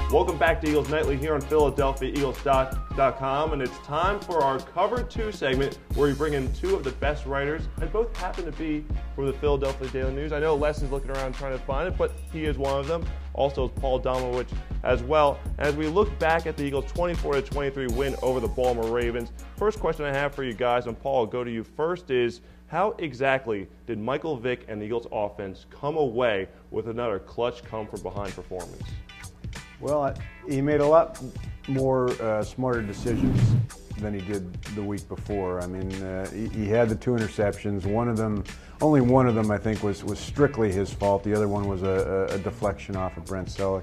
Welcome back to Eagles Nightly here on PhiladelphiaEagles.com, and it's time for our Cover 2 segment where we bring in two of the best writers, and both happen to be from the Philadelphia Daily News. I know Les is looking around trying to find it, but he is one of them. Also is Paul Domowitch as well. And as we look back at the Eagles' 24-23 win over the Baltimore Ravens, first question I have for you guys, and Paul, I'll go to you first, is how exactly did Michael Vick and the Eagles offense come away with another clutch come-from-behind performance? Well, he made a lot more smarter decisions than he did the week before. I mean, he had the two interceptions. Only one of them, I think, was strictly his fault. The other one was a deflection off of Brent Selleck.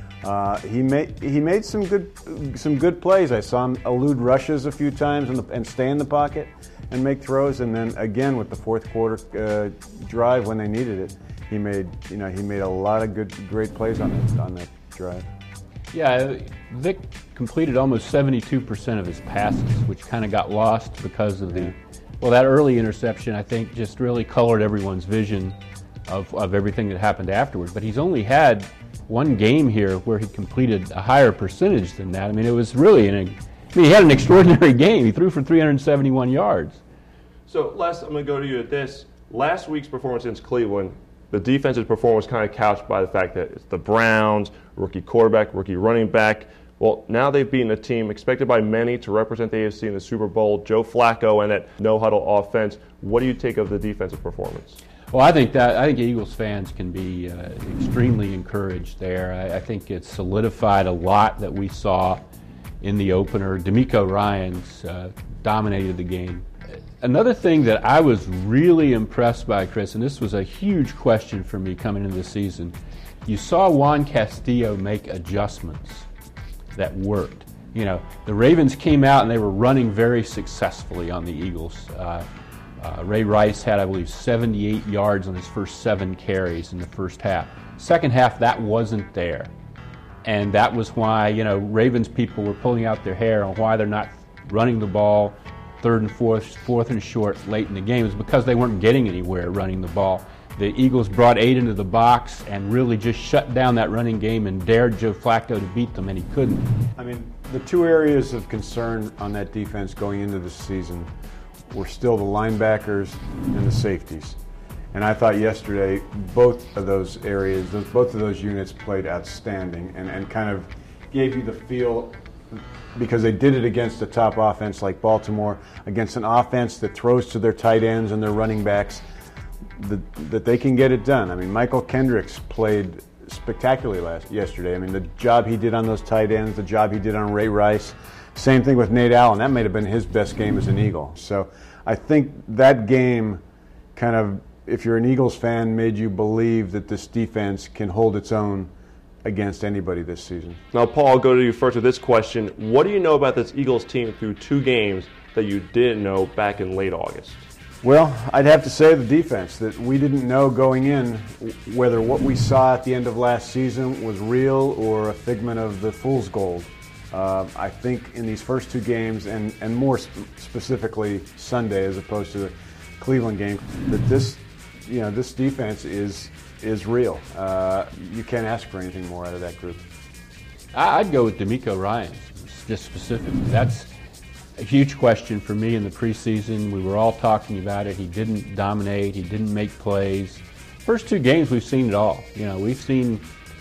He made some good plays. I saw him elude rushes a few times and stay in the pocket and make throws. And then again with the fourth quarter drive when they needed it, he made a lot of great plays on that drive. Yeah, Vic completed almost 72% of his passes, which kind of got lost because of that early interception, I think, just really colored everyone's vision of everything that happened afterwards. But he's only had one game here where he completed a higher percentage than that. I mean, it was really he had an extraordinary game. He threw for 371 yards. So, Les, I'm going to go to you at this. Last week's performance against Cleveland, the defensive performance was kind of couched by the fact that it's the Browns, rookie quarterback, rookie running back. Well, now they've beaten a team expected by many to represent the AFC in the Super Bowl, Joe Flacco and that no-huddle offense. What do you take of the defensive performance? Well, I think Eagles fans can be extremely encouraged there. I think it's solidified a lot that we saw in the opener. DeMeco Ryans dominated the game. Another thing that I was really impressed by, Chris, and this was a huge question for me coming into the season, you saw Juan Castillo make adjustments that worked. You know, the Ravens came out and they were running very successfully on the Eagles. Ray Rice had, I believe, 78 yards on his first 7 carries in the first half. Second half, that wasn't there. And that was why, Ravens people were pulling out their hair on why they're not running the ball third and fourth and short late in the game. Is because they weren't getting anywhere running the ball. The Eagles brought 8 into the box and really just shut down that running game and dared Joe Flacco to beat them, and he couldn't. I mean, the two areas of concern on that defense going into the season were still the linebackers and the safeties. And I thought yesterday both of those areas, both of those units played outstanding and kind of gave you the feel, because they did it against a top offense like Baltimore, against an offense that throws to their tight ends and their running backs, that they can get it done. I mean, Michael Kendricks played spectacularly yesterday. I mean, the job he did on those tight ends, the job he did on Ray Rice, same thing with Nate Allen. That may have been his best game as an Eagle. So I think that game kind of, if you're an Eagles fan, made you believe that this defense can hold its own against anybody this season. Now, Paul, I'll go to you first with this question. What do you know about this Eagles team through 2 games that you didn't know back in late August? Well, I'd have to say the defense, that we didn't know going in whether what we saw at the end of last season was real or a figment of the fool's gold. I think in these first 2 games, and more specifically Sunday as opposed to the Cleveland game, that this defense is real. You can't ask for anything more out of that group. I'd go with DeMeco Ryans, just specifically. That's a huge question for me in the preseason. We were all talking about it. He didn't dominate. He didn't make plays. First 2 games, we've seen it all. We've seen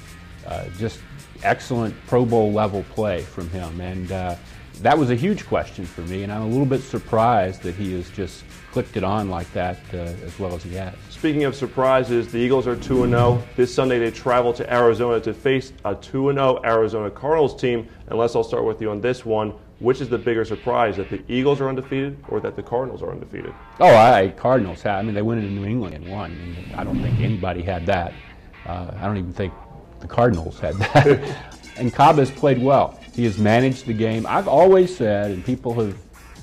just excellent Pro Bowl level play from him, and that was a huge question for me, and I'm a little bit surprised that he has just clicked it on like that as well as he has. Speaking of surprises, the Eagles are 2-0. This Sunday they travel to Arizona to face a 2-0 Arizona Cardinals team. And Les, I'll start with you on this one. Which is the bigger surprise, that the Eagles are undefeated or that the Cardinals are undefeated? Cardinals have. I mean, they went into New England and won. And I don't think anybody had that. I don't even think the Cardinals had that. And Cobb has played well. He has managed the game. I've always said, and people have,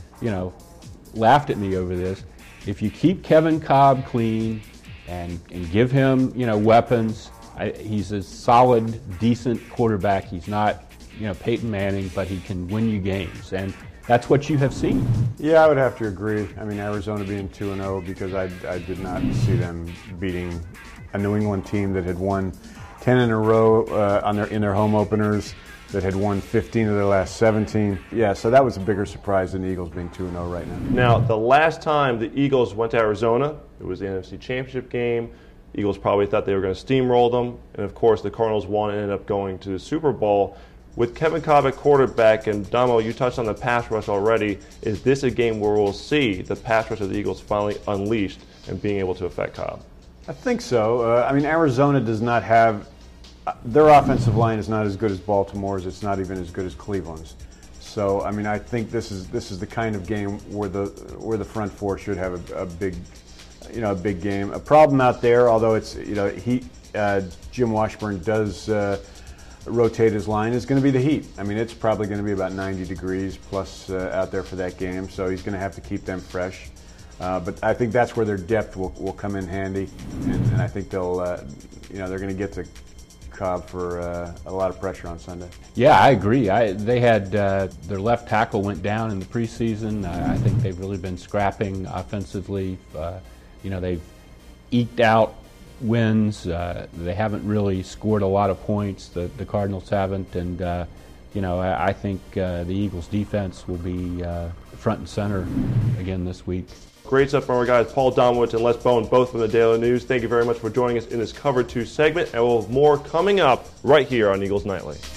laughed at me over this, if you keep Kevin Cobb clean and give him, weapons, he's a solid, decent quarterback. He's not, Peyton Manning, but he can win you games. And that's what you have seen. Yeah, I would have to agree. I mean, Arizona being 2-0, because I did not see them beating a New England team that had won 10 in a row in their home openers, that had won 15 of their last 17. Yeah, so that was a bigger surprise than the Eagles being 2-0 right now. Now, the last time the Eagles went to Arizona, it was the NFC Championship game. Eagles probably thought they were going to steamroll them. And, of course, the Cardinals won and ended up going to the Super Bowl. With Kevin Kolb at quarterback, and Damo, you touched on the pass rush already, is this a game where we'll see the pass rush of the Eagles finally unleashed and being able to affect Kolb? I think so. I mean, Arizona does not have their offensive line is not as good as Baltimore's. It's not even as good as Cleveland's. So, I mean, I think this is the kind of game where the front four should have a big game. A problem out there, although it's Jim Washburn does rotate his line, is going to be the heat. I mean, it's probably going to be about 90 degrees plus out there for that game. So he's going to have to keep them fresh. But I think that's where their depth will come in handy, and I think they're going to get to Kolb for a lot of pressure on Sunday. Yeah, I agree. They had their left tackle went down in the preseason. I think they've really been scrapping offensively. They've eked out wins. They haven't really scored a lot of points. The Cardinals haven't, and I think the Eagles' defense will be front and center again this week. Great stuff from our guys, Paul Domowitch and Les Bowen, both from the Daily News. Thank you very much for joining us in this Cover 2 segment, and we'll have more coming up right here on Eagles Nightly.